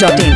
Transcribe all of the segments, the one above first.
biharmasti.in।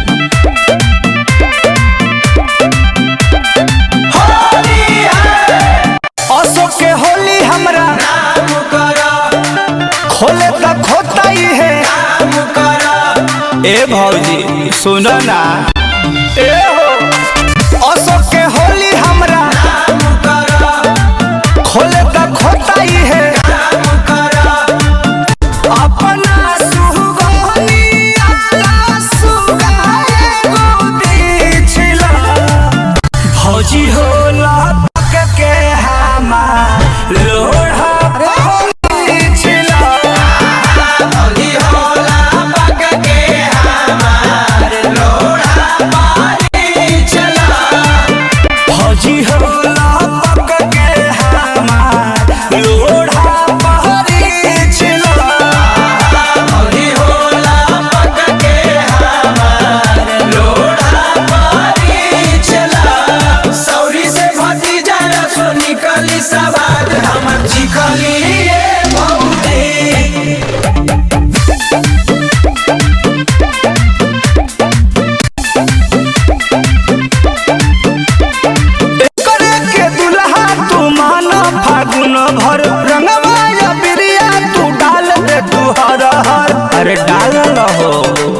Ashok के होली हमरा नाम करा खोले तक होता ही है नाम करा। ए भौजी सुनो ना ए हो अशोक के होली हमरा नाम करा खोले तक होता ही है नाम करा। अपना सुगोनी अपना सुगाए गोदी छिला भौजी होला के हमार लोढ़ा पानी छिला भौजी होला पक के हमार लोढ़ा पानी छिला भौजी होला पक के हमार लोढ़ा पानी छिला भौजी होला पक के हमार लोढ़ा पानी छिला। सौरी से भतीजा रसो निकली सवाद हमर चिकली बहुते करे के दुल्हा तू माना फागुन भर रंगवा या बिरिया तू डाल दे तू हर हर अरे डाल हो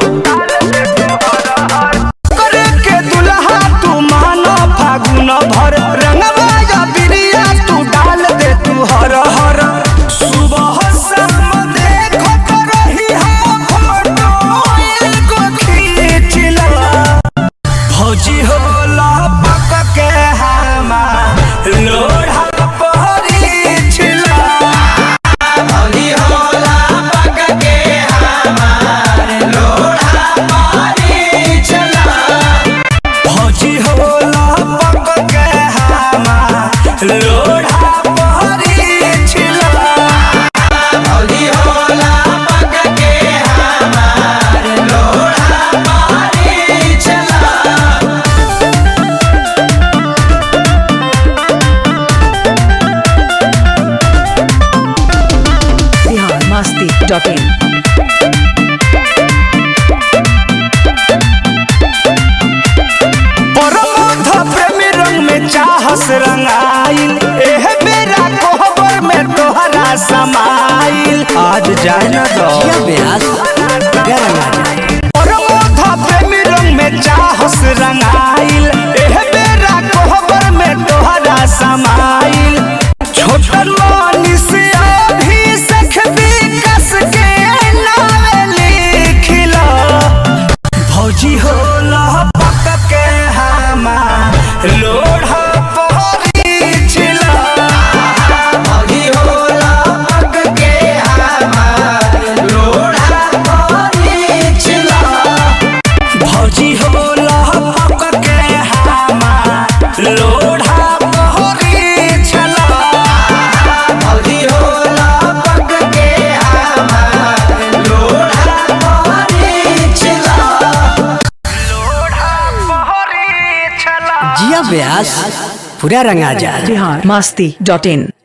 करे के दुल्हा तू माना फागुन भर रंगवा या बिरिया तू डाल दे तू हर हर। सुबह शाम देखो तो रही हम फोटो एगो खींचला भौजी होला पक के हमार लोढ़ा पहरी छिला भौजी होला पक के हमार लोढ़ा पहरी छिला भौजी होला पक के हमार लोढ़ा पहरी छिला भौजी होला पक के हमार लोढ़ा पहरी छिला। biharmasti.in। परमोध प्रेमी रंग में चाहस रंगाइल एह बेरा कोहबर में तोहरा समाइल आज जाए न दो परमोध प्रेमी रंग में चाहस रंगाइल एह बेरा कोहबर में तोहरा समाइल छोटन मानी से अभी सखबी कस के नावे लिखिला भौजी होला पक के हमार लोढ़ा पहरी छिला भौजी होला पक के हमार लोढ़ा पहरी छिला भौजी होला पक के हमार लोढ़ा पहरी छिला भौजी होला पक के हमार लोढ़ा पहरी छिला लोढ़ा पहरी छिला। जिया व्यास पूरा रंगा जा। biharmasti.in।